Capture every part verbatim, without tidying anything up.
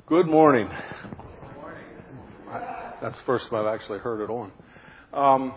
Good morning. Good morning. I, that's the first time I've actually heard it on. Um,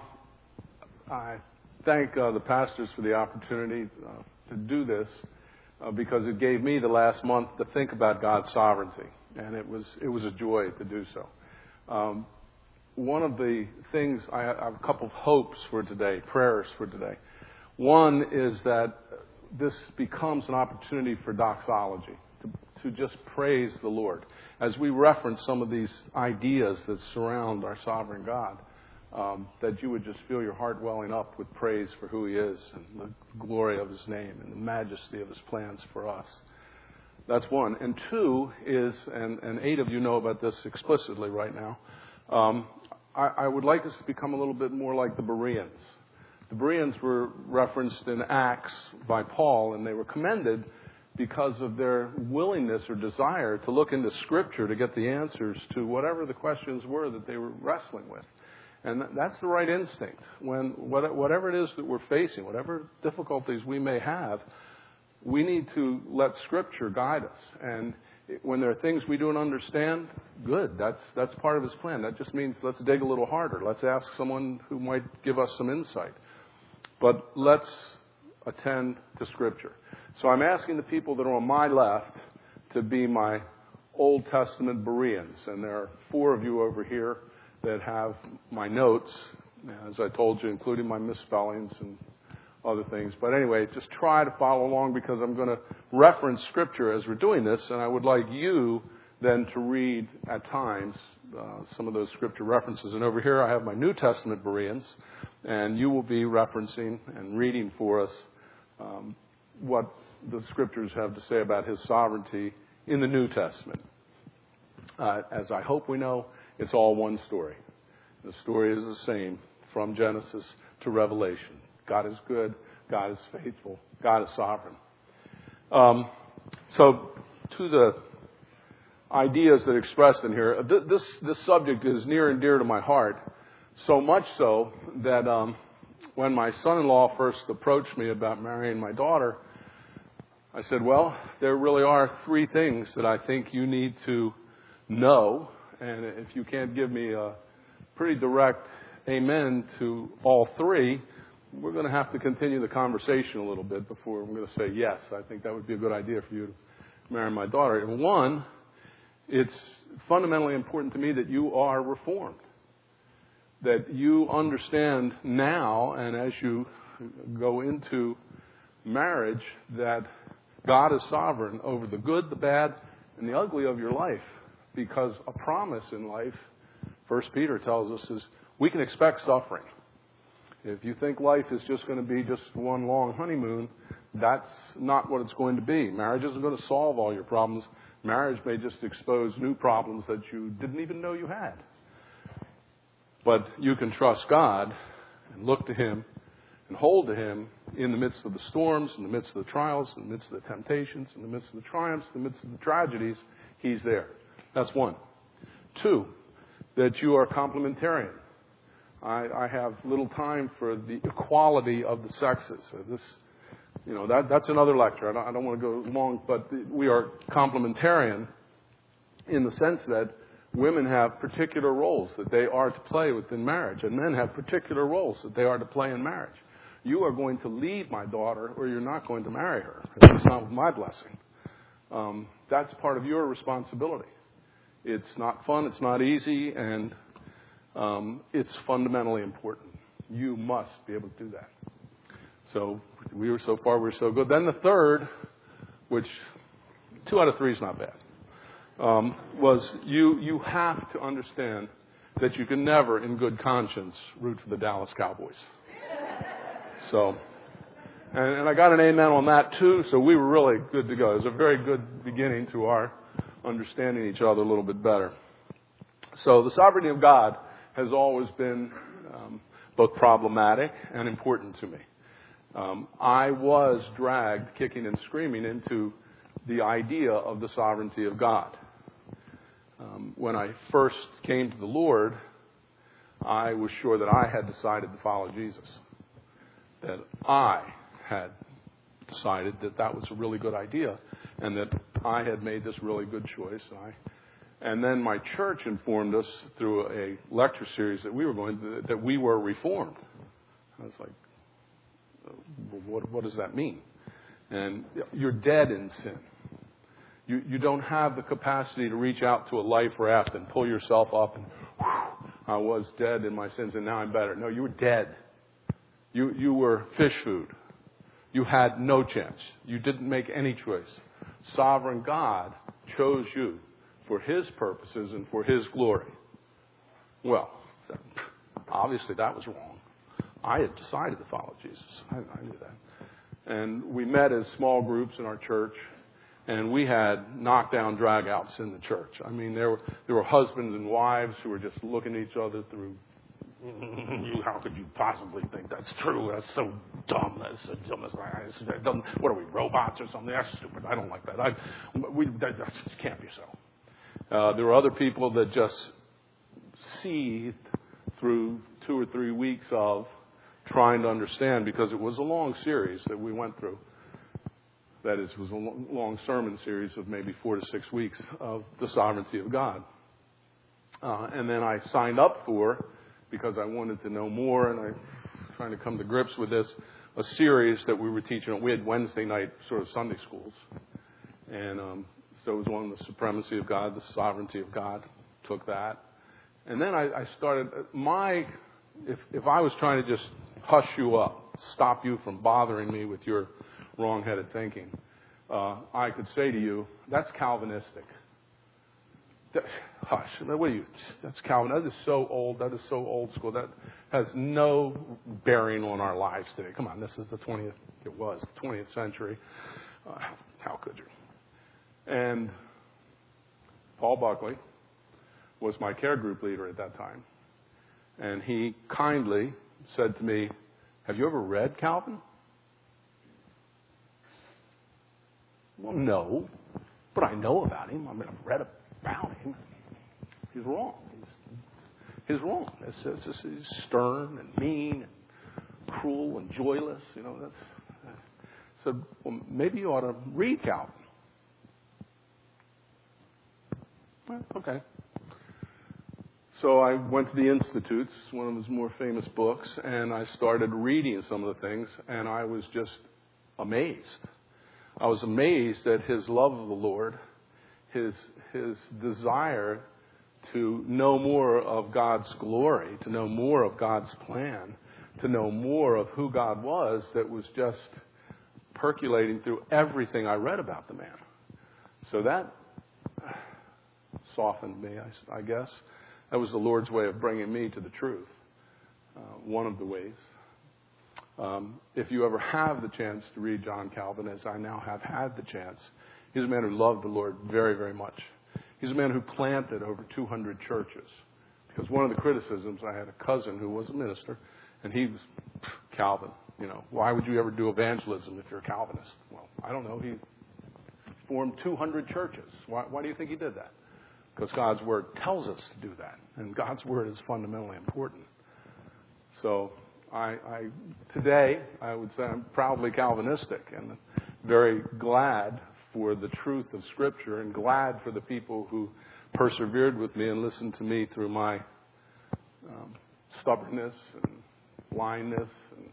I thank uh, the pastors for the opportunity uh, to do this uh, because it gave me the last month to think about God's sovereignty, and it was it was a joy to do so. Um, one of the things, I have a couple of hopes for today, prayers for today. One is that this becomes an opportunity for doxology, to, to just praise the Lord. As we reference some of these ideas that surround our sovereign God, um, that you would just feel your heart welling up with praise for who He is and the glory of His name and the majesty of His plans for us. That's one. And two is, and, and eight of you know about this explicitly right now, um, I, I would like us to become a little bit more like the Bereans. The Bereans were referenced in Acts by Paul, and they were commended because of their willingness or desire to look into Scripture to get the answers to whatever the questions were that they were wrestling with. And that's the right instinct. When whatever it is that we're facing, whatever difficulties we may have, we need to let Scripture guide us. And when there are things we don't understand, good. That's that's part of His plan. That just means let's dig a little harder. Let's ask someone who might give us some insight. But let's attend to Scripture. So I'm asking the people that are on my left to be my Old Testament Bereans. And there are four of you over here that have my notes, as I told you, including my misspellings and other things. But anyway, just try to follow along because I'm going to reference Scripture as we're doing this. And I would like you then to read at times uh, some of those Scripture references. And over here I have my New Testament Bereans. And you will be referencing and reading for us um, what the Scriptures have to say about His sovereignty in the New Testament. Uh, as I hope we know, it's all one story. The story is the same from Genesis to Revelation. God is good. God is faithful. God is sovereign. Um, so to the ideas that are expressed in here, th- this, this subject is near and dear to my heart. So much so that um, when my son-in-law first approached me about marrying my daughter, I said, well, there really are three things that I think you need to know. And if you can't give me a pretty direct amen to all three, we're going to have to continue the conversation a little bit before I'm going to say yes. I think that would be a good idea for you to marry my daughter. And one, it's fundamentally important to me that you are reformed. That you understand now, and as you go into marriage, that God is sovereign over the good, the bad, and the ugly of your life. Because a promise in life, First Peter tells us, is we can expect suffering. If you think life is just going to be just one long honeymoon, that's not what it's going to be. Marriage isn't going to solve all your problems. Marriage may just expose new problems that you didn't even know you had. But you can trust God and look to Him and hold to Him in the midst of the storms, in the midst of the trials, in the midst of the temptations, in the midst of the triumphs, in the midst of the tragedies. He's there. That's one. Two, that you are complementarian. I, I have little time for the equality of the sexes. So this, you know, that, that's another lecture. I don't, I don't want to go long, but we are complementarian in the sense that women have particular roles that they are to play within marriage, and men have particular roles that they are to play in marriage. You are going to lead my daughter, or you're not going to marry her. It's not with my blessing. Um, that's part of your responsibility. It's not fun, it's not easy, and um, it's fundamentally important. You must be able to do that. So we were so far, we're so good. Then the third, which two out of three is not bad. Um, was you you have to understand that you can never, in good conscience, root for the Dallas Cowboys. So, and, and I got an amen on that too, so we were really good to go. It was a very good beginning to our understanding each other a little bit better. So the sovereignty of God has always been um, both problematic and important to me. Um, I was dragged kicking and screaming into the idea of the sovereignty of God. Um, when I first came to the Lord, I was sure that I had decided to follow Jesus. That I had decided that that was a really good idea and that I had made this really good choice. I And then my church informed us through a lecture series that we were going to, that we were reformed. I was like, what, what does that mean? And you're dead in sin. You, you don't have the capacity to reach out to a life raft and pull yourself up and, whew, I was dead in my sins and now I'm better. No, you were dead. You, you were fish food. You had no chance. You didn't make any choice. Sovereign God chose you for His purposes and for His glory. Well, obviously that was wrong. I had decided to follow Jesus. I, I knew that. And we met as small groups in our church, and we had knockdown drag-outs in the church. I mean, there were, there were husbands and wives who were just looking at each other through, how could you possibly think that's true? That's so dumb. That's so dumb. That's, doesn't, what are we, robots or something? That's stupid. I don't like that. I, we, that, that just can't be so. Uh, there were other people that just seethed through two or three weeks of trying to understand, because it was a long series that we went through. That is, it was a long sermon series of maybe four to six weeks of the sovereignty of God. Uh, and then I signed up for, because I wanted to know more, and I'm trying to come to grips with this, a series that we were teaching. We had Wednesday night sort of Sunday schools. And um, so it was on the supremacy of God, the sovereignty of God. Took that. And then I, I started, my, if, if I was trying to just hush you up, stop you from bothering me with your wrong-headed thinking, uh, I could say to you, that's Calvinistic. That, hush, what are you, that's Calvin. That is so old. That is so old school. That has no bearing on our lives today. Come on, this is the twentieth, it was the twentieth century. Uh, how could you? And Paul Buckley was my care group leader at that time. And he kindly said to me, have you ever read Calvin? Well, no, but I know about him. I mean, I've read about him. He's wrong. He's, he's wrong. It's, it's, it's, he's stern and mean and cruel and joyless. You know, that's. So well, maybe you ought to read Calvin. Well, okay. So I went to the Institutes, one of his more famous books, and I started reading some of the things, and I was just amazed. I was amazed at his love of the Lord, his his desire to know more of God's glory, to know more of God's plan, to know more of who God was, that was just percolating through everything I read about the man. So that softened me, I, I guess. That was the Lord's way of bringing me to the truth, uh, one of the ways. Um, if you ever have the chance to read John Calvin, as I now have had the chance, he's a man who loved the Lord very, very much. He's a man who planted over two hundred churches. Because one of the criticisms, I had a cousin who was a minister, and he was Calvin. You know, why would you ever do evangelism if you're a Calvinist? Well, I don't know. He formed two hundred churches. Why, why do you think he did that? Because God's Word tells us to do that. And God's Word is fundamentally important. So I, I today, I would say I'm proudly Calvinistic and very glad for the truth of Scripture and glad for the people who persevered with me and listened to me through my um, stubbornness and blindness. And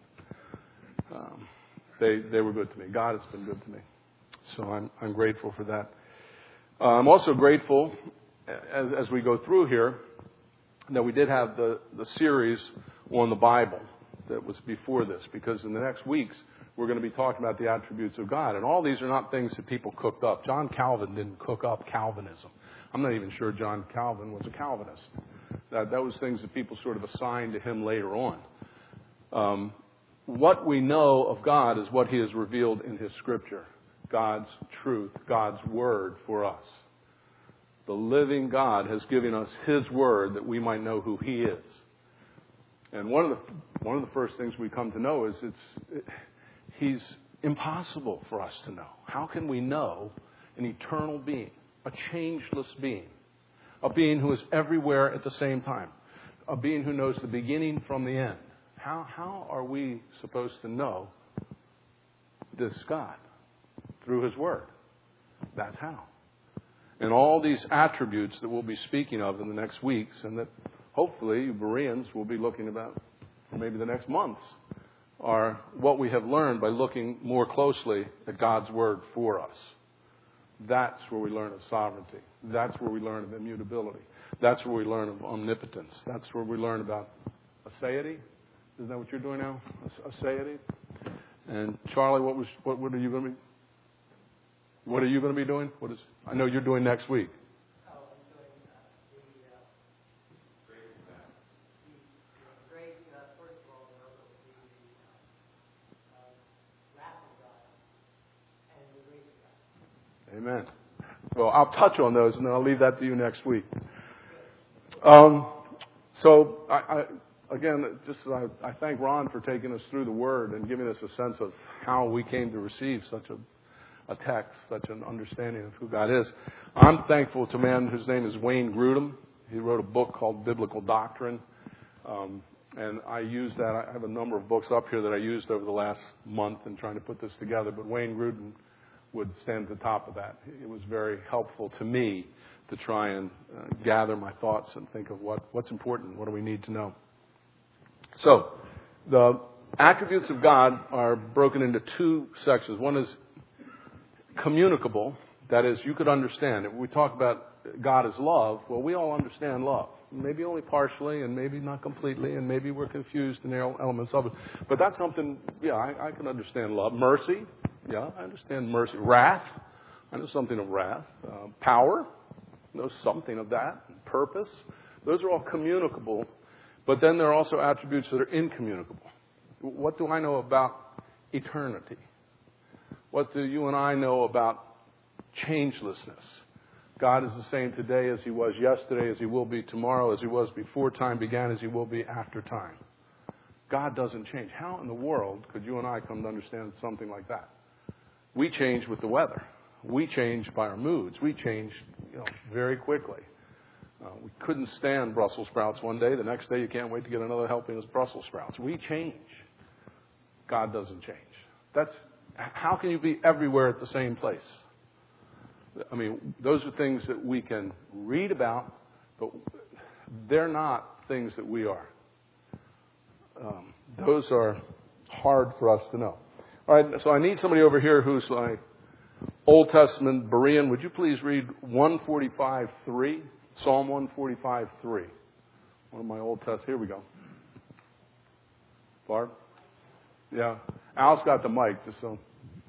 um, they, they were good to me. God has been good to me. So I'm, I'm grateful for that. Uh, I'm also grateful, as, as we go through here, that we did have the, the series on the Bible that was before this, because in the next weeks, we're going to be talking about the attributes of God. And all these are not things that people cooked up. John Calvin didn't cook up Calvinism. I'm not even sure John Calvin was a Calvinist. That, that was things that people sort of assigned to him later on. Um, what we know of God is what he has revealed in his Scripture. God's truth, God's Word for us. The living God has given us his Word that we might know who he is. And one of the one of the first things we come to know is it's it, he's impossible for us to know. How can we know an eternal being, a changeless being, a being who is everywhere at the same time, a being who knows the beginning from the end? How how are we supposed to know this God? Through his Word. That's how. And all these attributes that we'll be speaking of in the next weeks, and that hopefully you Bereans will be looking about for maybe the next months, are what we have learned by looking more closely at God's Word for us. That's where we learn of sovereignty. That's where we learn of immutability. That's where we learn of omnipotence. That's where we learn about aseity. Isn't that what you're doing now? Aseity. And Charlie, what was what, what are you going to be? What are you going to be doing? What is? I know you're doing next week. Oh, I'm doing uh, the uh, great, uh, the great uh, first of all, the, the uh, uh, wrath of God and the grace of God. Amen. Well, I'll touch on those, and then I'll leave that to you next week. Um, so, I, I, again, just I, I thank Ron for taking us through the Word and giving us a sense of how we came to receive such a a text, such an understanding of who God is. I'm thankful to a man whose name is Wayne Grudem. He wrote a book called Biblical Doctrine. Um, and I used that. I have a number of books up here that I used over the last month in trying to put this together. But Wayne Grudem would stand at the top of that. It was very helpful to me to try and uh, gather my thoughts and think of what, what's important, what do we need to know. So, the attributes of God are broken into two sections. One is communicable, that is, you could understand it. When we talk about God as love, well, we all understand love. Maybe only partially, and maybe not completely, and maybe we're confused in the elements of it. But that's something, yeah, I, I can understand love. Mercy, yeah, I understand mercy. Wrath, I know something of wrath. Uh, power, I know something of that. Purpose, those are all communicable. But then there are also attributes that are incommunicable. What do I know about eternity? What do you and I know about changelessness? God is the same today as He was yesterday, as He will be tomorrow, as He was before time began, as He will be after time. God doesn't change. How in the world could you and I come to understand something like that? We change with the weather. We change by our moods. We change, you know, very quickly. Uh, we couldn't stand Brussels sprouts one day. The next day you can't wait to get another helping of Brussels sprouts. We change. God doesn't change. That's How can you be everywhere at the same place? I mean, those are things that we can read about, but they're not things that we are. Um, those are hard for us to know. All right, so I need somebody over here who's like Old Testament Berean. Would you please read one forty-five three? Psalm one forty-five three. One of my Old Testament. Here we go. Barb? Yeah. Al's got the mic, just so.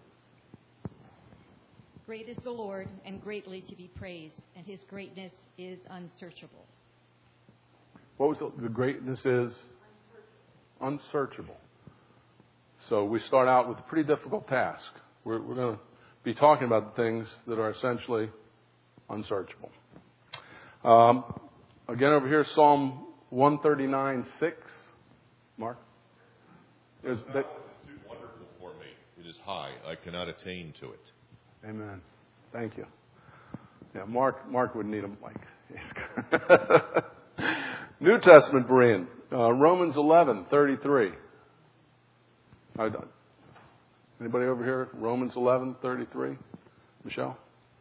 Great is the Lord, and greatly to be praised, and His greatness is unsearchable. What was the, the greatness is? Unsearchable. Unsearchable. So we start out with a pretty difficult task. We're, we're going to be talking about things that are essentially unsearchable. Um, again, over here, Psalm one thirty-nine six. Mark? Is that, it's too wonderful for me. It is high. I cannot attain to it. Amen. Thank you. Yeah, Mark. Mark would need a mic. New Testament Berean, uh, Romans eleven thirty-three. Anybody over here? Romans eleven thirty-three. Michelle.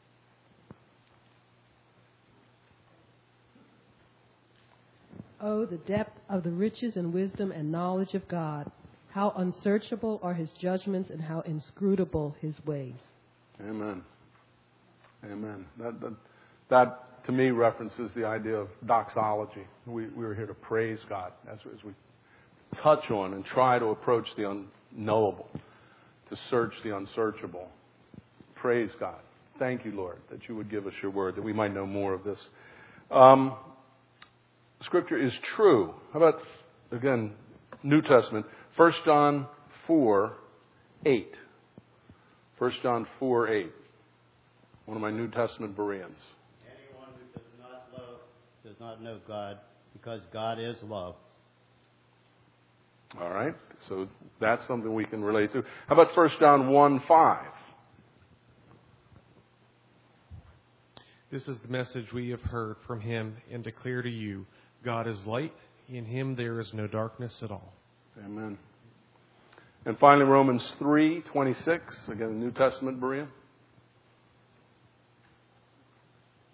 Oh, the depth of the riches and wisdom and knowledge of God! How unsearchable are His judgments, and how inscrutable His ways. Amen. Amen. That, that, that to me references the idea of doxology. We, we are here to praise God as, as we touch on and try to approach the unknowable, to search the unsearchable. Praise God. Thank you, Lord, that you would give us your word, that we might know more of this. Um, scripture is true. How about, again, New Testament, First John four eight. First John four eight. One of my New Testament Bereans. Anyone who does not love does not know God, because God is love. All right. So that's something we can relate to. How about First John one five? This is the message we have heard from Him and declare to you. God is light. In Him there is no darkness at all. Amen. And finally, Romans three twenty-six. Again, New Testament Berean.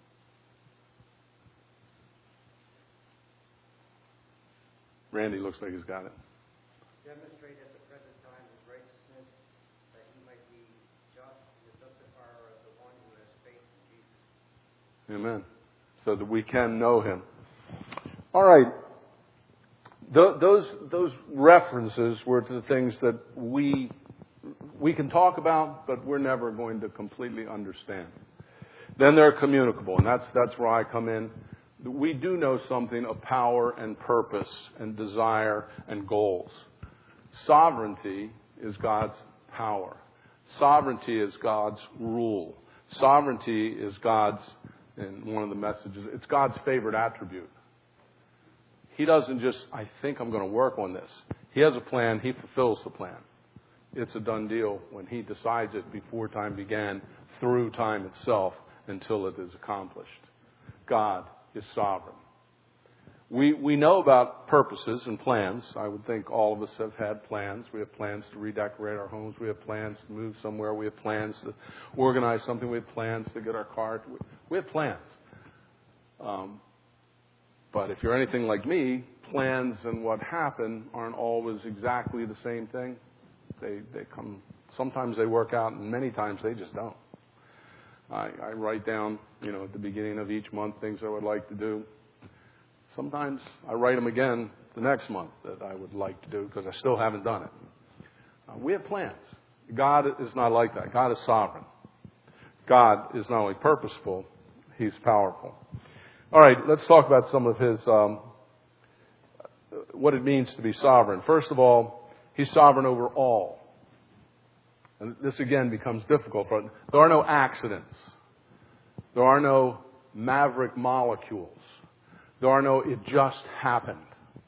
Randy looks like he's got it. Demonstrate at the present time his righteousness, that he might be just and the justifier of the one who has faith in Jesus. Amen. So that we can know him. All right. Th- those those references were to the things that we we can talk about, but we're never going to completely understand. Then they're communicable, and that's that's where I come in. We do know something of power and purpose and desire and goals. Sovereignty is God's power. Sovereignty is God's rule. Sovereignty is God's, in one of the messages, it's God's favorite attribute. He doesn't just, I think I'm going to work on this. He has a plan. He fulfills the plan. It's a done deal when he decides it before time began, through time itself, until it is accomplished. God is sovereign. We we know about purposes and plans. I would think all of us have had plans. We have plans to redecorate our homes. We have plans to move somewhere. We have plans to organize something. We have plans to get our car. We have plans. Um, but if you're anything like me, plans and what happen aren't always exactly the same thing. They they come. Sometimes they work out, and many times they just don't. I, I write down, you know, at the beginning of each month things I would like to do. Sometimes I write them again the next month that I would like to do because I still haven't done it. Uh, we have plans. God is not like that. God is sovereign. God is not only purposeful, He's powerful. All right, let's talk about some of His, um, what it means to be sovereign. First of all, He's sovereign over all. And this again becomes difficult, but there are no accidents. There are no maverick molecules. There are no, it just happened.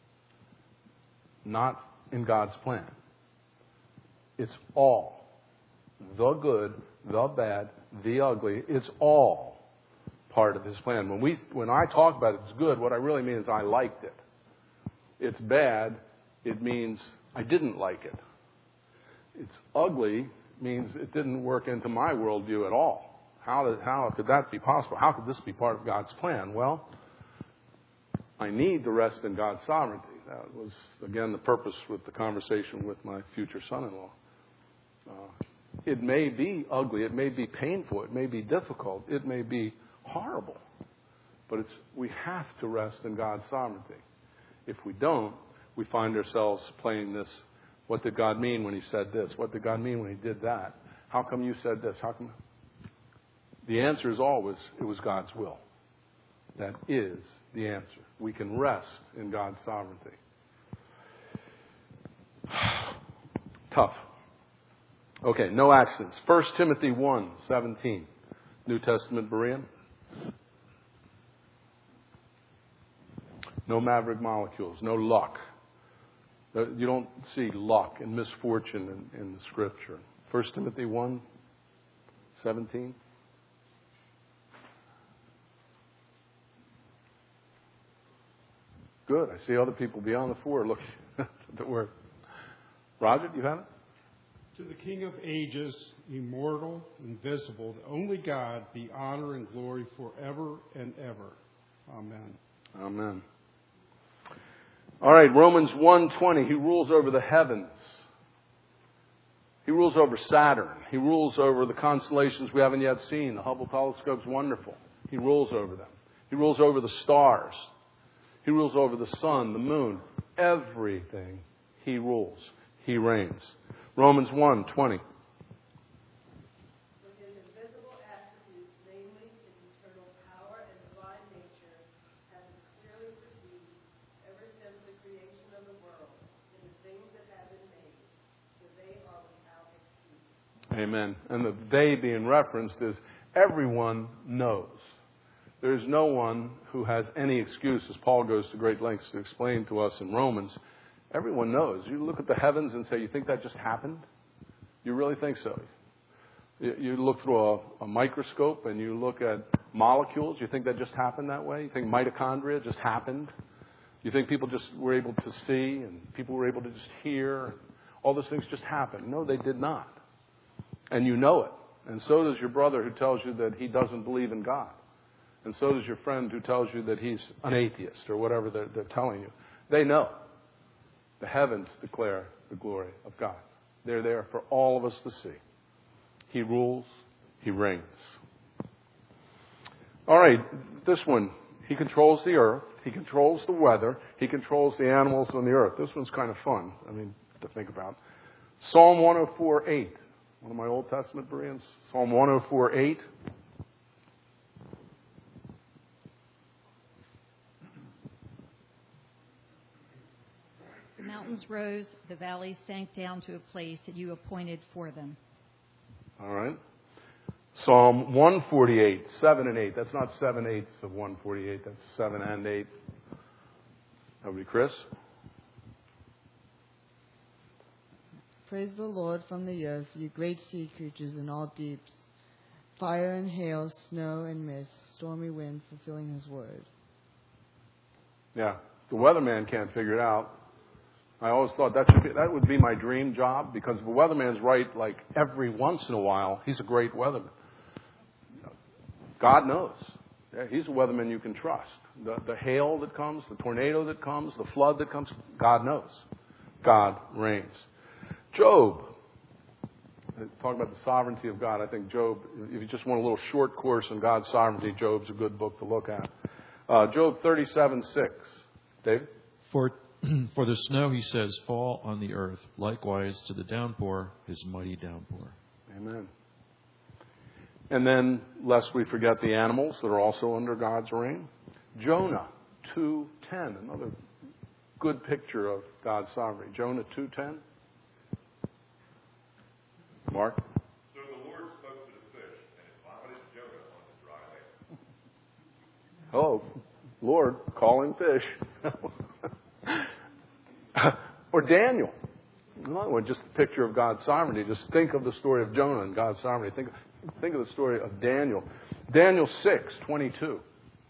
Not in God's plan. It's all. The good, the bad, the ugly. It's all part of His plan. When we, when I talk about it's good, what I really mean is I liked it. It's bad, it means I didn't like it. It's ugly means it didn't work into my worldview at all. How did, how could that be possible? How could this be part of God's plan? Well, I need to rest in God's sovereignty. That was, again, the purpose with the conversation with my future son-in-law. Uh, it may be ugly. It may be painful. It may be difficult. It may be horrible. But it's, we have to rest in God's sovereignty. If we don't, we find ourselves playing this, what did God mean when He said this? What did God mean when He did that? How come you said this? How come? The answer is always, it was God's will. That is the answer. We can rest in God's sovereignty. Tough. Okay, no accidents. First Timothy one seventeen. New Testament Berean. No maverick molecules. No luck. You don't see luck and misfortune in, in the Scripture. First Timothy one seventeen. Good. I see other people beyond the four looking at the word. Roger, you have it? To the King of ages, immortal, invisible, the only God, be honor and glory forever and ever. Amen. Amen. All right, Romans one twenty, He rules over the heavens. He rules over Saturn. He rules over the constellations we haven't yet seen. The Hubble telescope's wonderful. He rules over them. He rules over the stars. He rules over the sun, the moon. Everything He rules. He reigns. Romans one twenty. With His invisible attributes, namely His eternal power and divine nature, has clearly perceived ever since the creation of the world in the things that have been made, for they are without excuse. Amen. And the they being referenced is everyone knows. There's no one who has any excuse, as Paul goes to great lengths to explain to us in Romans. Everyone knows. You look at the heavens and say, you think that just happened? You really think so? You look through a, a microscope and you look at molecules. You think that just happened that way? You think mitochondria just happened? You think people just were able to see and people were able to just hear? All those things just happened. No, they did not. And you know it. And so does your brother who tells you that he doesn't believe in God. And so does your friend who tells you that he's an atheist or whatever they're, they're telling you. They know. The heavens declare the glory of God. They're there for all of us to see. He rules. He reigns. All right, this one. He controls the earth. He controls the weather. He controls the animals on the earth. This one's kind of fun, I mean, to think about. Psalm one oh four eight. One of my Old Testament Bereans. Psalm one oh four eight. The mountains rose, the valleys sank down to a place that you appointed for them. All right. Psalm one forty-eight, seven and eight. That's not seven eighths of one forty-eight. That's seven and eight. That would be Chris. Praise the Lord from the earth, you great sea creatures in all deeps. Fire and hail, snow and mist, stormy wind fulfilling his word. Yeah. The weatherman can't figure it out. I always thought that should be, that would be my dream job, because if a weatherman's right, like every once in a while, he's a great weatherman. God knows. Yeah, he's a weatherman you can trust. The, the hail that comes, the tornado that comes, the flood that comes, God knows. God reigns. Job. Talk about the sovereignty of God. I think Job, if you just want a little short course on God's sovereignty, Job's a good book to look at. Uh, Job thirty-seven six. David? For For the snow, he says, fall on the earth. Likewise to the downpour, his mighty downpour. Amen. And then, lest we forget the animals that are also under God's reign. Jonah two ten, another good picture of God's sovereignty. Jonah two ten. Mark? So the Lord spoke to the fish, and it vomited Jonah on the dry land. Oh, Lord, calling fish. Or Daniel. Another one, just a picture of God's sovereignty. Just think of the story of Jonah and God's sovereignty. Think, think of the story of Daniel. Daniel six twenty-two.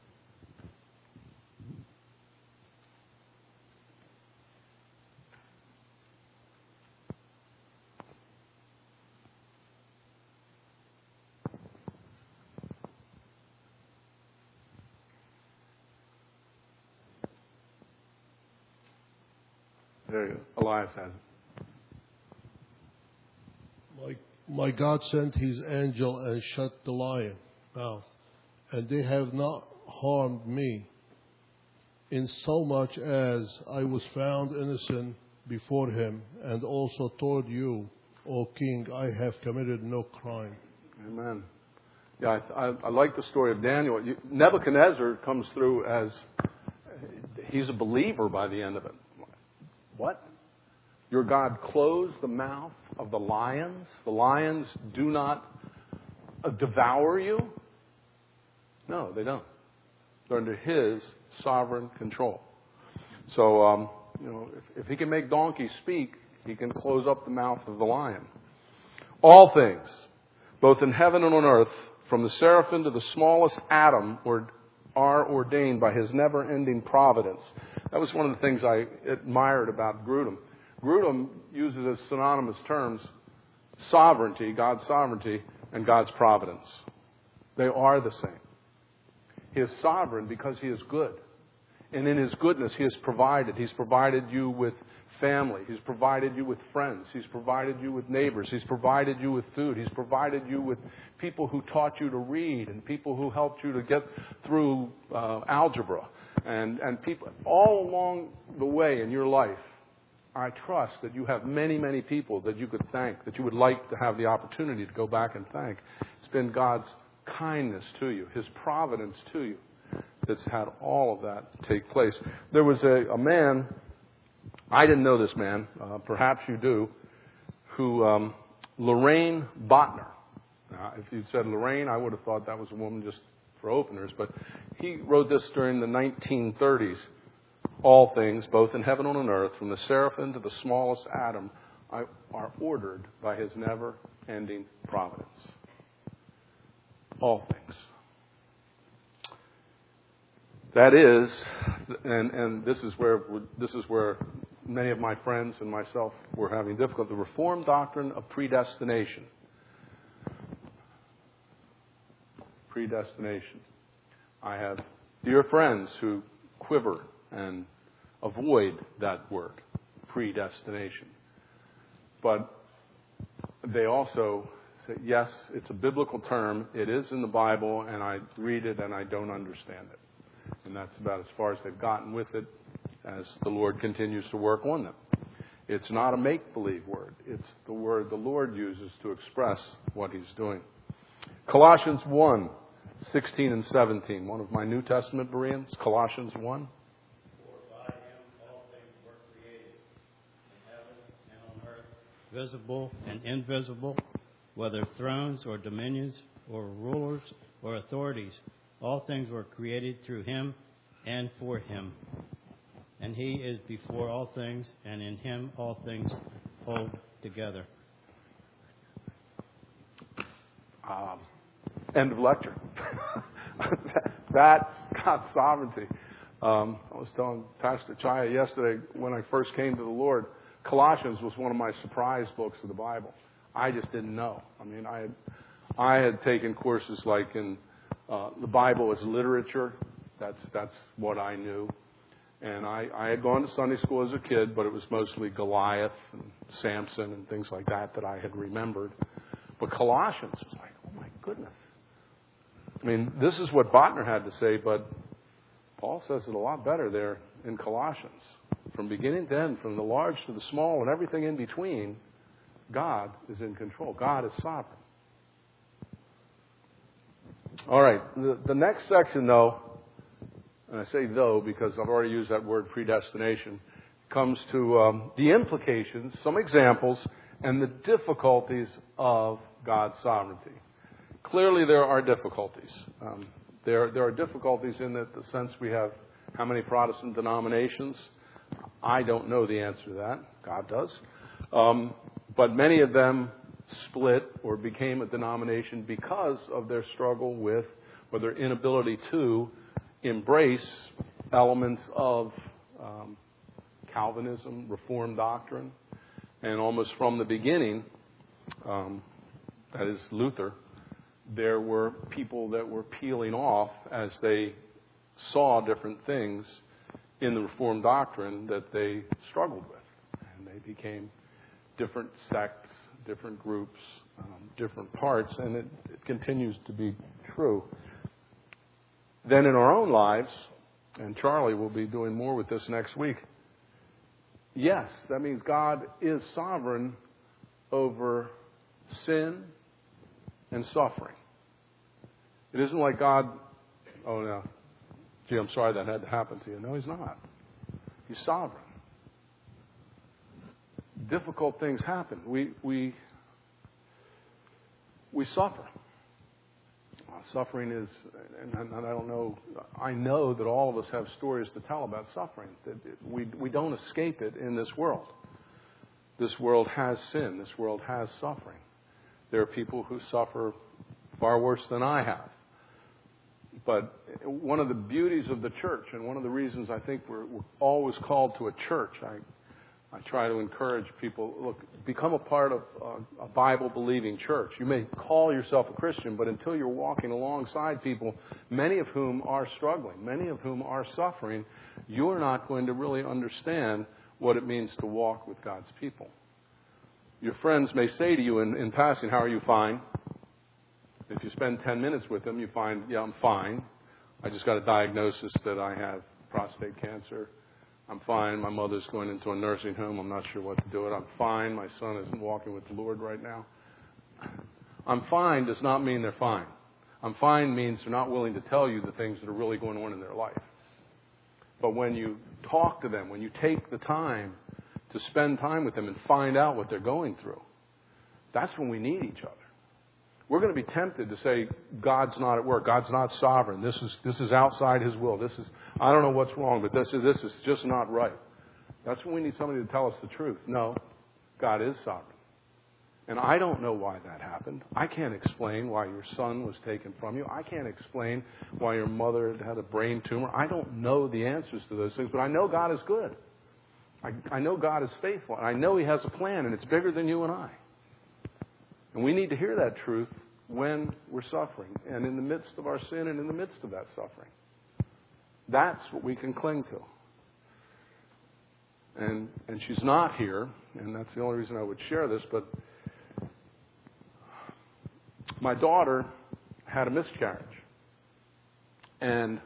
There you go. Elias has it. My, my God sent his angel and shut the lion mouth, and they have not harmed me, in so much as I was found innocent before him, and also toward you, O king, I have committed no crime. Amen. Yeah, I, I, I like the story of Daniel. You, Nebuchadnezzar comes through as he's a believer by the end of it. What? Your God closed the mouth of the lions? The lions do not uh, devour you? No, they don't. They're under his sovereign control. So, um, you know, if, if he can make donkeys speak, he can close up the mouth of the lion. All things, both in heaven and on earth, from the seraphim to the smallest atom, or are ordained by his never-ending providence. That was one of the things I admired about Grudem. Grudem uses as synonymous terms sovereignty, God's sovereignty, and God's providence. They are the same. He is sovereign because he is good. And in his goodness, he has provided. He's provided you with family. He's provided you with friends. He's provided you with neighbors. He's provided you with food. He's provided you with people who taught you to read and people who helped you to get through uh, algebra. And, and people all along the way in your life, I trust that you have many, many people that you could thank, that you would like to have the opportunity to go back and thank. It's been God's kindness to you, his providence to you, that's had all of that take place. There was a, a man, I didn't know this man, uh, perhaps you do, who, um, Lorraine Botner. Now, if you'd said Lorraine, I would have thought that was a woman just for openers, but he wrote this during the nineteen thirties. All things, both in heaven and on earth, from the seraphim to the smallest atom, are ordered by his never-ending providence. All things. That is, and, and this is where this is where many of my friends and myself were having difficulty. The Reformed doctrine of predestination. Predestination. I have dear friends who quiver and avoid that word, predestination. But they also say, yes, it's a biblical term. It is in the Bible, and I read it and I don't understand it. And that's about as far as they've gotten with it as the Lord continues to work on them. It's not a make-believe word. It's the word the Lord uses to express what He's doing. Colossians one, sixteen and seventeen. One of my New Testament Bereans, Colossians one. For by Him all things were created, in heaven and on earth, visible and invisible, whether thrones or dominions or rulers or authorities. All things were created through Him and for Him. And He is before all things, and in Him all things hold together. Um, end of lecture. That's God's sovereignty. Um, I was telling Pastor Chaya yesterday when I first came to the Lord, Colossians was one of my surprise books of the Bible. I just didn't know. I mean, I had, I had taken courses like in uh, the Bible as literature. That's that's what I knew. And I, I had gone to Sunday school as a kid, but it was mostly Goliath and Samson and things like that that I had remembered. But Colossians was like, oh my goodness. I mean, this is what Botner had to say, but Paul says it a lot better there in Colossians. From beginning to end, from the large to the small and everything in between, God is in control. God is sovereign. All right, the, the next section, though, and I say though because I've already used that word predestination, comes to um, the implications, some examples, and the difficulties of God's sovereignty. Clearly there are difficulties. Um, there, there are difficulties in the, the sense we have how many Protestant denominations. I don't know the answer to that. God does. Um, but many of them split or became a denomination because of their struggle with or their inability to embrace elements of um, Calvinism, Reformed doctrine, and almost from the beginning, um, that is Luther, there were people that were peeling off as they saw different things in the Reformed doctrine that they struggled with. And they became different sects, different groups, um, different parts, and it, it continues to be true. Then in our own lives, and Charlie will be doing more with this next week, yes, that means God is sovereign over sin and suffering. It isn't like God, oh no, gee, I'm sorry that had to happen to you. No, He's not. He's sovereign. Difficult things happen. We we we suffer. Suffering is, and I don't know, I know that all of us have stories to tell about suffering. That we we don't escape it in this world. This world has sin. This world has suffering. There are people who suffer far worse than I have. But one of the beauties of the church, and one of the reasons I think we're, we're always called to a church, I I try to encourage people, look, become a part of a, a Bible-believing church. You may call yourself a Christian, but until you're walking alongside people, many of whom are struggling, many of whom are suffering, you're not going to really understand what it means to walk with God's people. Your friends may say to you in, in passing, how are you? Fine. If you spend ten minutes with them, you find, yeah, I'm fine. I just got a diagnosis that I have prostate cancer. I'm fine. My mother's going into a nursing home. I'm not sure what to do with it. I'm fine. My son isn't walking with the Lord right now. I'm fine does not mean they're fine. I'm fine means they're not willing to tell you the things that are really going on in their life. But when you talk to them, when you take the time to spend time with them and find out what they're going through, that's when we need each other. We're going to be tempted to say, God's not at work. God's not sovereign. This is this is outside His will. This is, I don't know what's wrong, but this is, this is just not right. That's when we need somebody to tell us the truth. No, God is sovereign. And I don't know why that happened. I can't explain why your son was taken from you. I can't explain why your mother had a brain tumor. I don't know the answers to those things, but I know God is good. I, I know God is faithful. And I know He has a plan, and it's bigger than you and I. And we need to hear that truth when we're suffering and in the midst of our sin and in the midst of that suffering. That's what we can cling to. and and she's not here, and that's the only reason I would share this, but my daughter had a miscarriage. And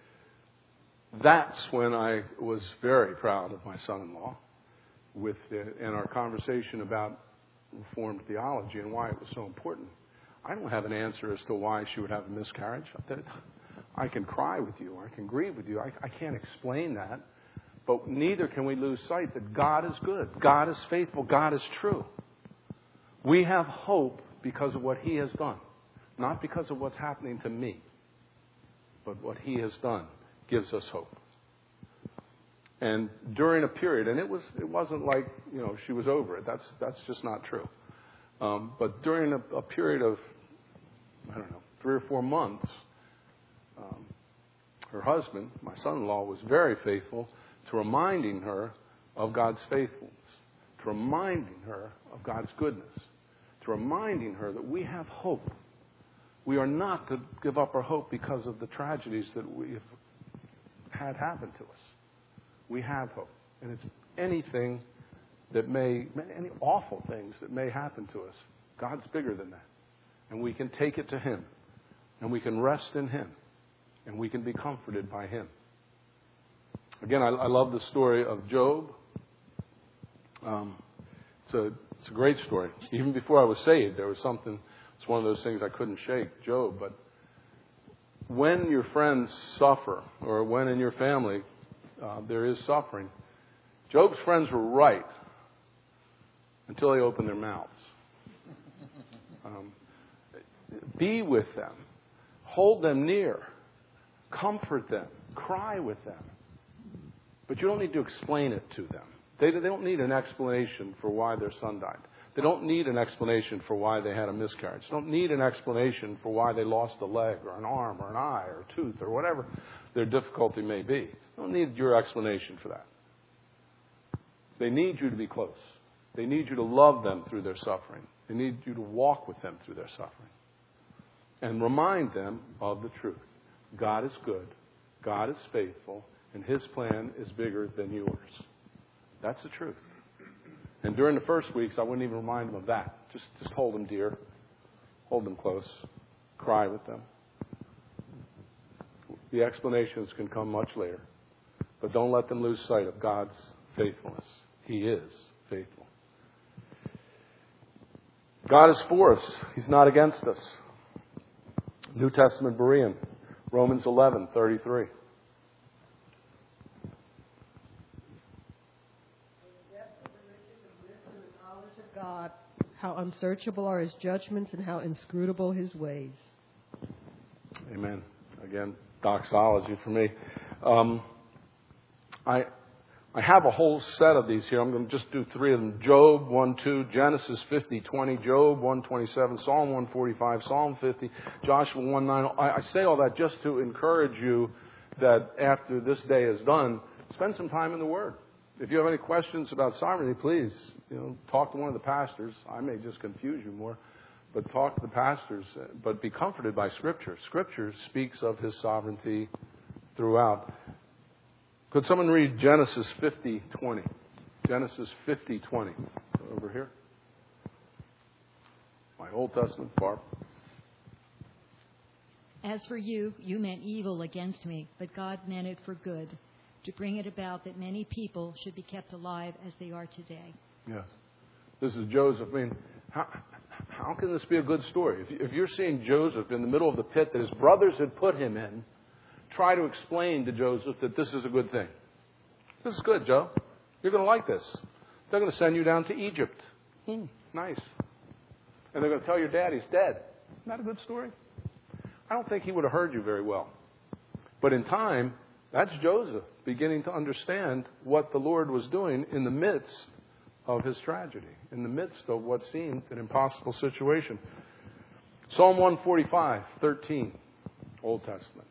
that's when I was very proud of my son-in-law with the, in our conversation about Reformed theology and why it was so important. I don't have an answer as to why she would have a miscarriage. I can cry with you. I can grieve with you. I, I can't explain that. But neither can we lose sight that God is good. God is faithful. God is true. We have hope because of what He has done. Not because of what's happening to me. But what He has done gives us hope. And during a period, and it was it wasn't like, you know, she was over it. That's that's just not true. Um, but during a, a period of, I don't know, three or four months, um, her husband, my son-in-law, was very faithful to reminding her of God's faithfulness, to reminding her of God's goodness, to reminding her that we have hope. We are not to give up our hope because of the tragedies that we've had happen to us. We have hope. And it's anything that may, any awful things that may happen to us, God's bigger than that. And we can take it to Him. And we can rest in Him. And we can be comforted by Him. Again, I, I love the story of Job. Um, it's a it's a great story. Even before I was saved, there was something, it's one of those things I couldn't shake, Job. But when your friends suffer, or when in your family uh, there is suffering, Job's friends were right until they opened their mouths. Um, be with them. Hold them near. Comfort them. Cry with them. But you don't need to explain it to them. They, they don't need an explanation for why their son died. They don't need an explanation for why they had a miscarriage. They don't need an explanation for why they lost a leg or an arm or an eye or a tooth or whatever their difficulty may be. They don't need your explanation for that. They need you to be close. They need you to love them through their suffering. They need you to walk with them through their suffering. And remind them of the truth. God is good. God is faithful. And His plan is bigger than yours. That's the truth. And during the first weeks, I wouldn't even remind them of that. Just, just hold them dear. Hold them close. Cry with them. The explanations can come much later. But don't let them lose sight of God's faithfulness. He is faithful. God is for us. He's not against us. New Testament Berean, Romans eleven thirty-three. God, how unsearchable are His judgments and how inscrutable His ways. Amen. Again, doxology for me. Um, I I have a whole set of these here. I'm going to just do three of them. Job one two, Genesis fifty twenty, Job one twenty-seven, Psalm one forty-five, Psalm fifty, Joshua one nine. I, I say all that just to encourage you that after this day is done, spend some time in the Word. If you have any questions about sovereignty, please, you know, talk to one of the pastors. I may just confuse you more, but talk to the pastors. But be comforted by Scripture. Scripture speaks of His sovereignty throughout. Could someone read Genesis fifty twenty? Genesis fifty twenty. Over here. My Old Testament, Barb. As for you, you meant evil against me, but God meant it for good, to bring it about that many people should be kept alive as they are today. Yes. This is Joseph. I mean, how, how can this be a good story? If, if you're seeing Joseph in the middle of the pit that his brothers had put him in, try to explain to Joseph that this is a good thing. This is good, Joe. You're going to like this. They're going to send you down to Egypt. Hmm, nice. And they're going to tell your dad he's dead. Isn't that a good story? I don't think he would have heard you very well. But in time, that's Joseph beginning to understand what the Lord was doing in the midst of his tragedy, in the midst of what seemed an impossible situation. Psalm one forty-five, thirteen, Old Testament.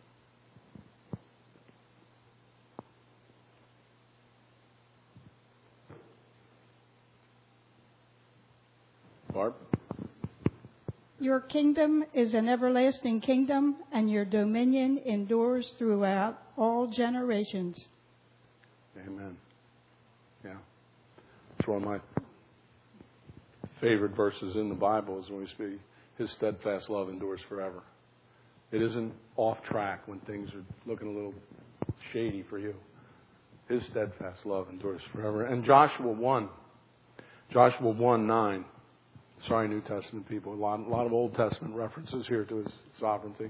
Barb? Your kingdom is an everlasting kingdom, and your dominion endures throughout all generations. Amen. Yeah. It's one of my favorite verses in the Bible is when we speak, His steadfast love endures forever. It isn't off track when things are looking a little shady for you. His steadfast love endures forever. And Joshua one, Joshua one nine. Sorry, New Testament people. A lot, a lot of Old Testament references here to His sovereignty.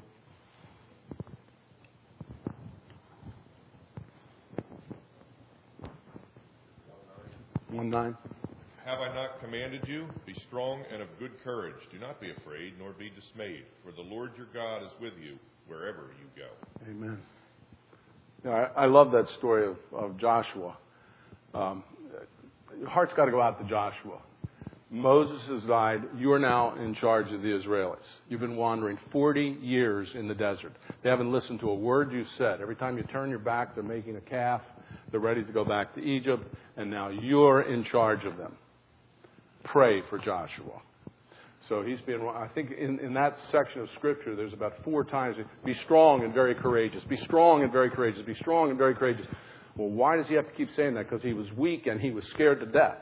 one nine. Have I not commanded you? Be strong and of good courage. Do not be afraid, nor be dismayed, for the Lord your God is with you wherever you go. Amen. Yeah, I, I love that story of, of Joshua. Um, your heart's got to go out to Joshua. Moses has died. You are now in charge of the Israelis. You've been wandering forty years in the desert. They haven't listened to a word you said. Every time you turn your back, they're making a calf. They're ready to go back to Egypt. And now you're in charge of them. Pray for Joshua. So he's being, I think in, in that section of Scripture, there's about four times, be strong and very courageous. Be strong and very courageous. Be strong and very courageous. Well, why does he have to keep saying that? Because he was weak and he was scared to death.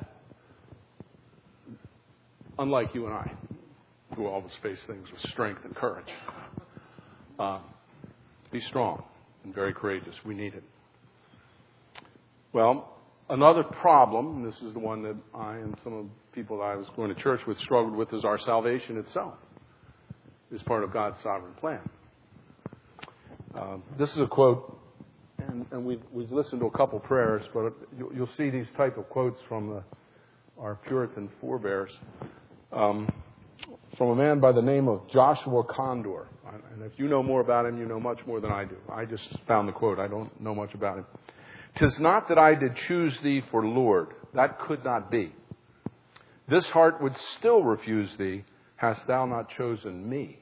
Unlike you and I, who always face things with strength and courage. Uh, be strong and very courageous. We need it. Well, another problem, and this is the one that I and some of the people that I was going to church with struggled with, is our salvation itself is part of God's sovereign plan. Uh, this is a quote, and, and we've, we've listened to a couple prayers, but you'll, you'll see these type of quotes from the, our Puritan forebears. Um, from a man by the name of Joshua Condor. And if you know more about him, you know much more than I do. I just found the quote. I don't know much about him. "'Tis not that I did choose thee for Lord. That could not be. This heart would still refuse thee, hast thou not chosen me.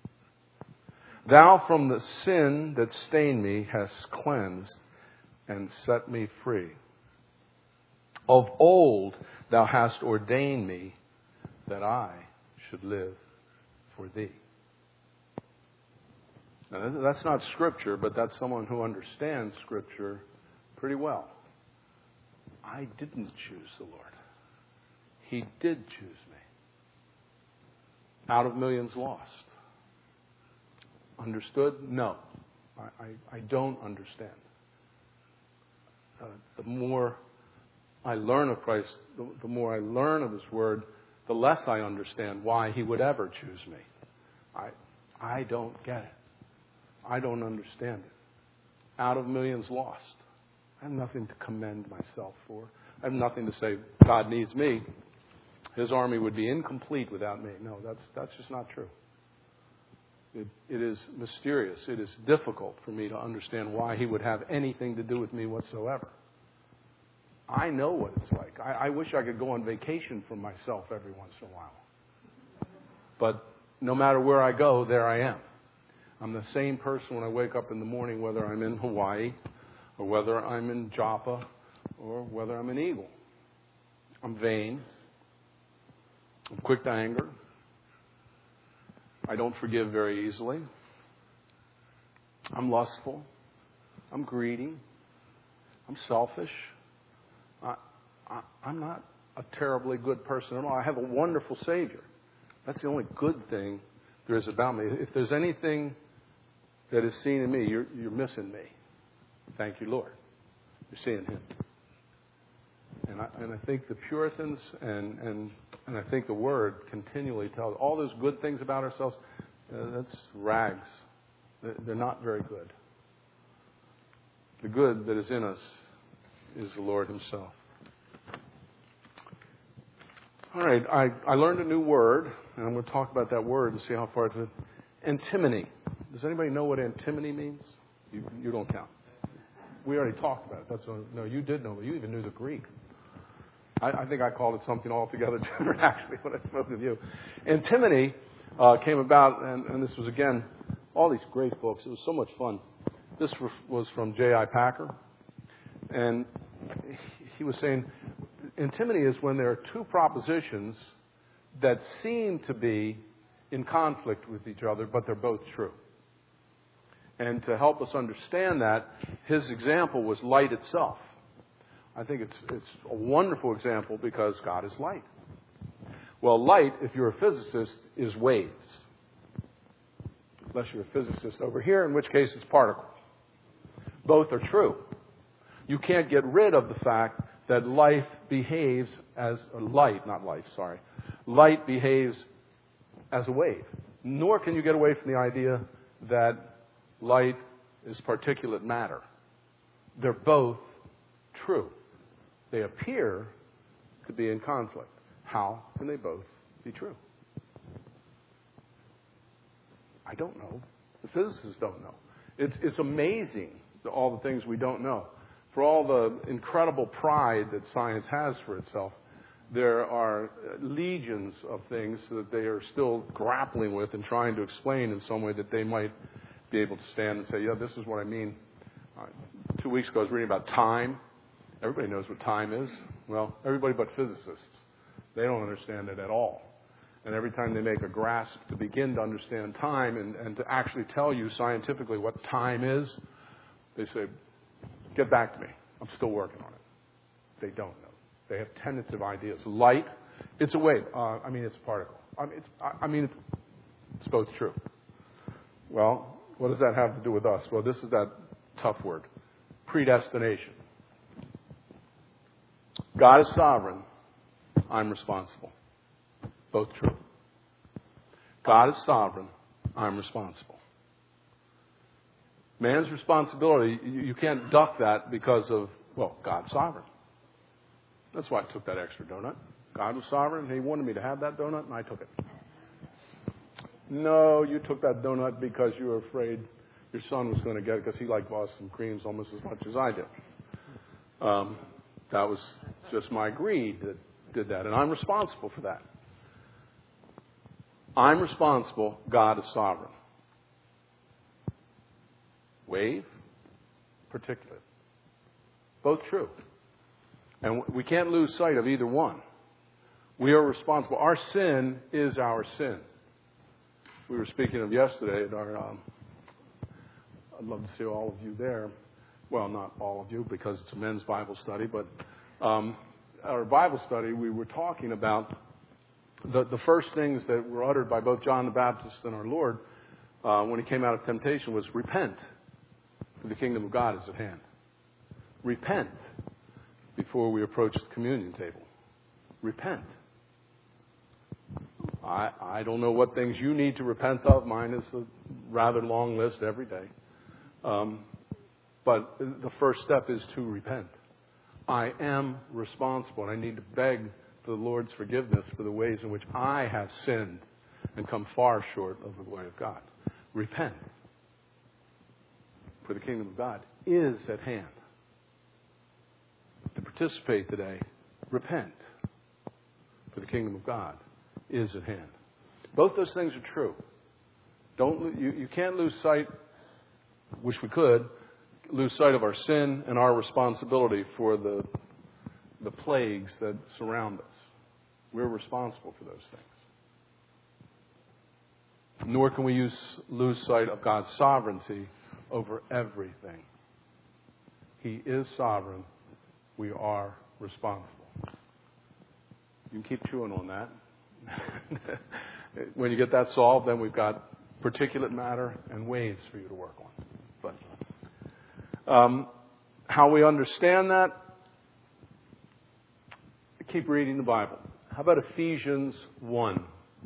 Thou from the sin that stained me hast cleansed and set me free. Of old thou hast ordained me that I should live for thee." Now, that's not Scripture, but that's someone who understands Scripture pretty well. I didn't choose the Lord. He did choose me. Out of millions lost. Understood? No. I, I, I don't understand. Uh, the more I learn of Christ, the, the more I learn of His Word, the less I understand why He would ever choose me. I, I don't get it. I don't understand it. Out of millions lost. I have nothing to commend myself for. I have nothing to say, God needs me. His army would be incomplete without me. No, that's that's just not true. It, it is mysterious. It is difficult for me to understand why He would have anything to do with me whatsoever. I know what it's like. I, I wish I could go on vacation from myself every once in a while. But no matter where I go, there I am. I'm the same person when I wake up in the morning, whether I'm in Hawaii or whether I'm in Joppa or whether I'm in Eagle. I'm vain. I'm quick to anger. I don't forgive very easily. I'm lustful. I'm greedy. I'm selfish. I, I, I'm not a terribly good person at all. I have a wonderful Savior. That's the only good thing there is about me. If there's anything that is seen in me, you're, you're missing me. Thank you, Lord. You're seeing Him. And I, and I think the Puritans and, and, and I think the Word continually tell all those good things about ourselves, uh, that's rags. They're not very good. The good that is in us is the Lord Himself. All right, I, I learned a new word, and I'm going to talk about that word and see how far it's in. Antimony. Does anybody know what antimony means? You, you don't count. We already talked about it. That's what, no, you did know. You even knew the Greek. I, I think I called it something altogether different, actually, when I spoke with you. Antimony uh, came about, and, and this was, again, all these great books. It was so much fun. This was from J I Packer. And he was saying, antimony is when there are two propositions that seem to be in conflict with each other, but they're both true. And to help us understand that, his example was light itself. I think it's it's a wonderful example because God is light. Well, light, if you're a physicist, is waves. Unless you're a physicist over here, in which case it's particles. Both are true. You can't get rid of the fact that life behaves as a light, not life, sorry. Light behaves as a wave. Nor can you get away from the idea that light is particulate matter. They're both true. They appear to be in conflict. How can they both be true? I don't know. The physicists don't know. It's, it's amazing, all the things we don't know. For all the incredible pride that science has for itself, there are legions of things that they are still grappling with and trying to explain in some way that they might be able to stand and say, yeah, this is what I mean. Uh, two weeks ago I was reading about time. Everybody knows what time is. Well, everybody but physicists. They don't understand it at all. And every time they make a grasp to begin to understand time and, and to actually tell you scientifically what time is, they say, get back to me. I'm still working on it. They don't know. They have tentative ideas. Light, it's a wave. Uh, I mean, it's a particle. I mean, it's, I, I mean it's, it's both true. Well, what does that have to do with us? Well, this is that tough word. Predestination. God is sovereign. I'm responsible. Both true. God is sovereign. I'm responsible. Man's responsibility, you, you can't duck that because of, well, God's sovereign. That's why I took that extra donut. God was sovereign, and He wanted me to have that donut, and I took it. No, you took that donut because you were afraid your son was going to get it because he liked Boston creams almost as much as I did. Um, that was just my greed that did that, and I'm responsible for that. I'm responsible. God is sovereign. Wave, particulate. Both true. And we can't lose sight of either one. We are responsible. Our sin is our sin. We were speaking of yesterday at our, um, I'd love to see all of you there. Well, not all of you because it's a men's Bible study, but um, our Bible study, we were talking about the, the first things that were uttered by both John the Baptist and our Lord uh, when He came out of temptation was repent, for the kingdom of God is at hand. Repent before we approach the communion table. Repent. I, I don't know what things you need to repent of. Mine is a rather long list every day. Um, but the first step is to repent. I am responsible, and I need to beg for the Lord's forgiveness for the ways in which I have sinned and come far short of the glory of God. Repent, for the kingdom of God is at hand. To participate today, repent, for the kingdom of God is at hand. Both those things are true. Don't you, you can't lose sight, wish we could, lose sight of our sin and our responsibility for the the plagues that surround us. We're responsible for those things. Nor can we use, lose sight of God's sovereignty over everything. He is sovereign. We are responsible. You can keep chewing on that. When you get that solved, then we've got particulate matter and waves for you to work on. But um, how we understand that, keep reading the Bible. How about Ephesians one?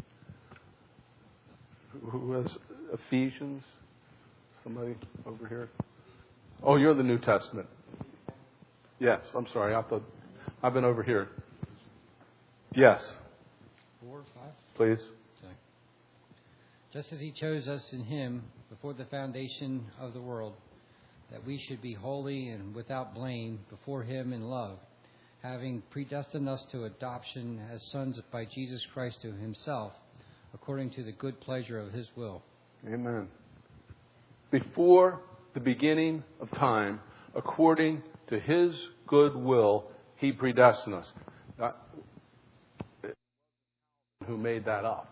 Who has Ephesians? Somebody over here? Oh, you're the New Testament. Yes, I'm sorry. I thought I've been over here. Yes. Four, five. Please. Sorry. Just as He chose us in Him before the foundation of the world, that we should be holy and without blame before Him in love, having predestined us to adoption as sons by Jesus Christ to Himself, according to the good pleasure of His will. Amen. Before the beginning of time, according to His good will, He predestined us. Uh, who made that up?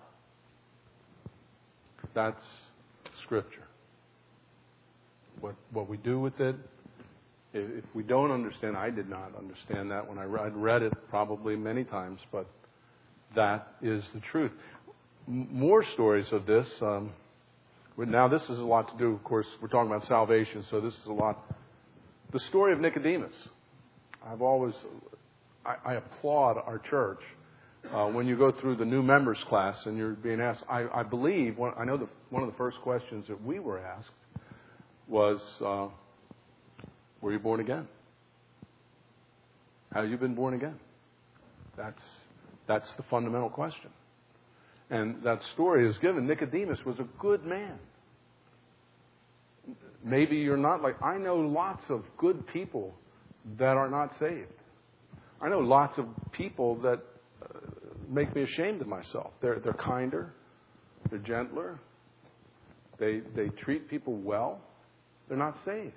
That's Scripture. What what we do with it If we don't understand, I did not understand that when I read, I'd read it probably many times, but that is the truth. M- more stories of this. Um, now, this is a lot to do, of course, we're talking about salvation, so this is a lot. The story of Nicodemus. I've always, I, I applaud our church uh, when you go through the new members class and you're being asked, I, I believe, one, I know the, one of the first questions that we were asked was, uh, were you born again? Have you been born again? That's that's the fundamental question. And that story is given. Nicodemus was a good man. Maybe you're not like, I know lots of good people that are not saved. I know lots of people that uh, make me ashamed of myself. They're they're kinder, they're gentler, they they treat people well. They're not saved.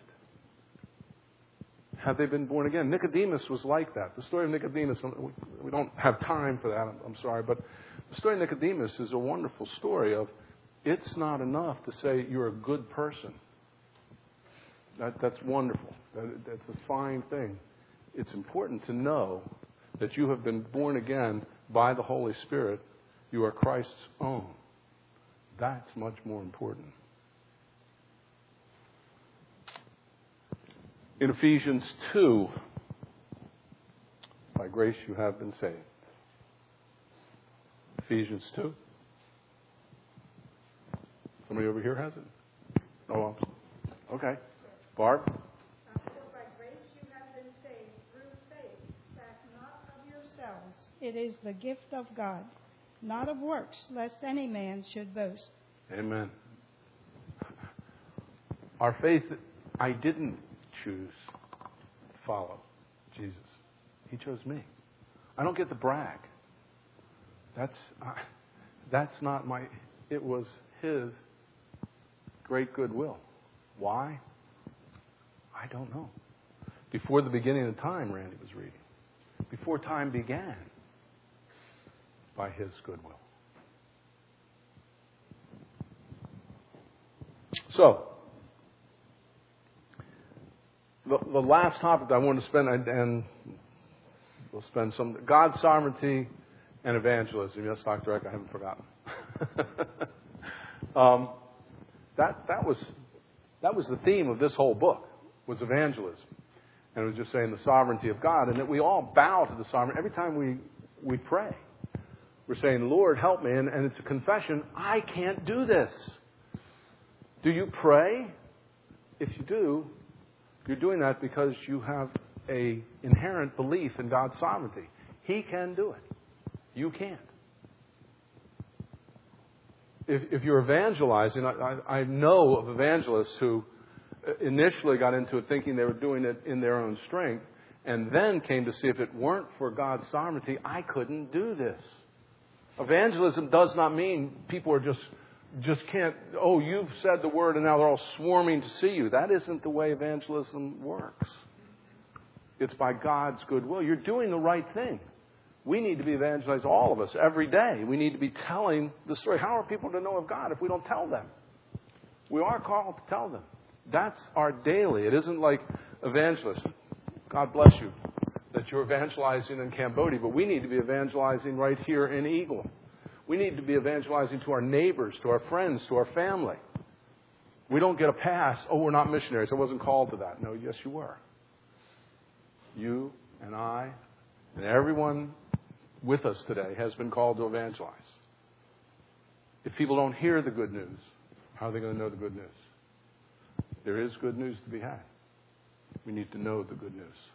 Have they been born again? Nicodemus was like that. The story of Nicodemus, we don't have time for that, I'm, I'm sorry, but the story of Nicodemus is a wonderful story of it's not enough to say you're a good person. That, that's wonderful. That, that's a fine thing. It's important to know that you have been born again by the Holy Spirit. You are Christ's own. That's much more important. In Ephesians two, by grace you have been saved. Ephesians two. Somebody over here has it? Oh, okay. Barb? For by grace you have been saved through faith, that not of yourselves. It is the gift of God, not of works, lest any man should boast. Amen. Our faith, I didn't choose to follow Jesus. He chose me. I don't get to brag. That's uh, that's not my. It was His great goodwill. Why? I don't know. Before the beginning of time, Randy was reading. Before time began, by His goodwill. So, the, the last topic I want to spend, and, and we'll spend some, God's sovereignty and evangelism. Yes, Doctor Eck, I haven't forgotten. um, that that was that was the theme of this whole book, was evangelism. And it was just saying the sovereignty of God, and that we all bow to the sovereignty. Every time we, we pray, we're saying, Lord, help me. And, and it's a confession, I can't do this. Do you pray? If you do, you're doing that because you have a inherent belief in God's sovereignty. He can do it. You can't. If, if you're evangelizing, I, I, I know of evangelists who initially got into it thinking they were doing it in their own strength, and then came to see if it weren't for God's sovereignty, I couldn't do this. Evangelism does not mean people are just just can't, oh, you've said the word and now they're all swarming to see you. That isn't the way evangelism works. It's by God's goodwill. You're doing the right thing. We need to be evangelized, all of us, every day. We need to be telling the story. How are people to know of God if we don't tell them? We are called to tell them. That's our daily. It isn't like evangelists. God bless you that you're evangelizing in Cambodia, but we need to be evangelizing right here in Eagle. We need to be evangelizing to our neighbors, to our friends, to our family. We don't get a pass. Oh, we're not missionaries. I wasn't called to that. No, yes, you were. You and I and everyone with us today has been called to evangelize. If people don't hear the good news, how are they going to know the good news? There is good news to be had. We need to know the good news.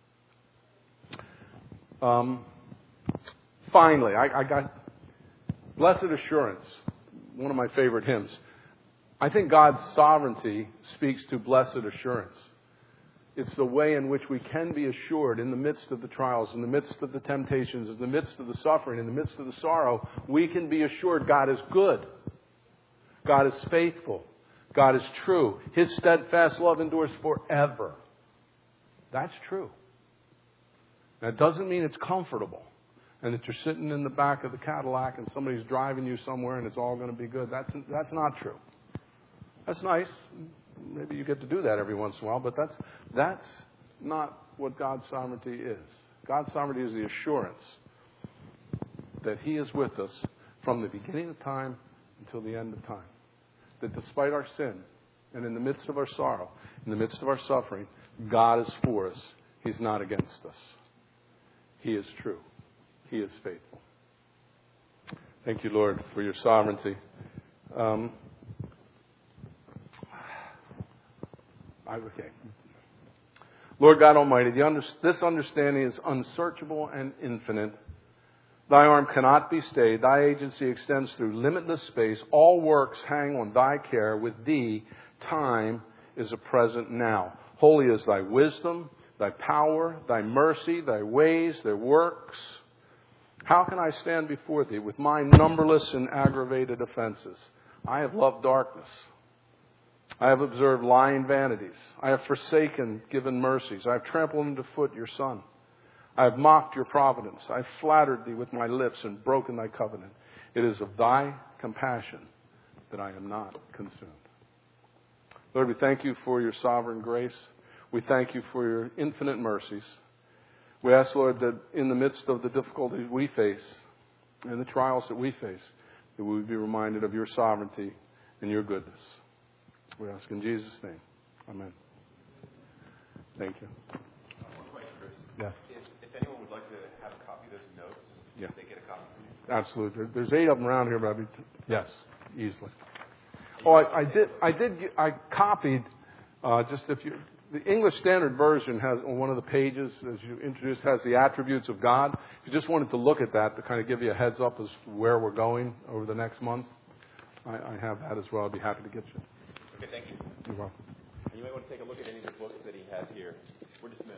Um, finally, I, I got Blessed Assurance, one of my favorite hymns. I think God's sovereignty speaks to blessed assurance. It's the way in which we can be assured in the midst of the trials, in the midst of the temptations, in the midst of the suffering, in the midst of the sorrow, we can be assured God is good. God is faithful. God is true. His steadfast love endures forever. That's true. Now, it doesn't mean it's comfortable and that you're sitting in the back of the Cadillac and somebody's driving you somewhere and it's all going to be good. That's, that's not true. That's nice. maybe you get to do that every once in a while, but that's, that's not what God's sovereignty is. God's sovereignty is the assurance that He is with us from the beginning of time until the end of time. That despite our sin and in the midst of our sorrow, in the midst of our suffering, God is for us. He's not against us. He is true. He is faithful. Thank you, Lord, for your sovereignty. Um, I, okay. Lord God Almighty, the under, this understanding is unsearchable and infinite. Thy arm cannot be stayed. Thy agency extends through limitless space. All works hang on Thy care. With Thee, time is a present now. Holy is Thy wisdom, Thy power, Thy mercy, Thy ways, Thy works. How can I stand before Thee with my numberless and aggravated offenses? I have loved darkness. I have observed lying vanities. I have forsaken given mercies. I have trampled underfoot Your Son. I have mocked Your providence. I have flattered Thee with my lips and broken Thy covenant. It is of Thy compassion that I am not consumed. Lord, we thank You for Your sovereign grace. We thank You for Your infinite mercies. We ask, Lord, that in the midst of the difficulties we face and the trials that we face, that we would be reminded of Your sovereignty and Your goodness. We ask in Jesus' name. Amen. Thank you. One question, Chris. Yes. If, if anyone would like to have a copy of those notes, Yeah. they get a copy from you? Absolutely. There- There's eight of them around here, but I'd be, yes, easily. Oh, I, I did. I did. Get, I copied. Uh, just if you, the English Standard Version has on one of the pages, as you introduced, has the attributes of God. If you just wanted to look at that to kind of give you a heads up as to where we're going over the next month, I, I have that as well. I'd be happy to get you. Okay, thank you. You're welcome. And you might want to take a look at any of the books that he has here. We're dismissed.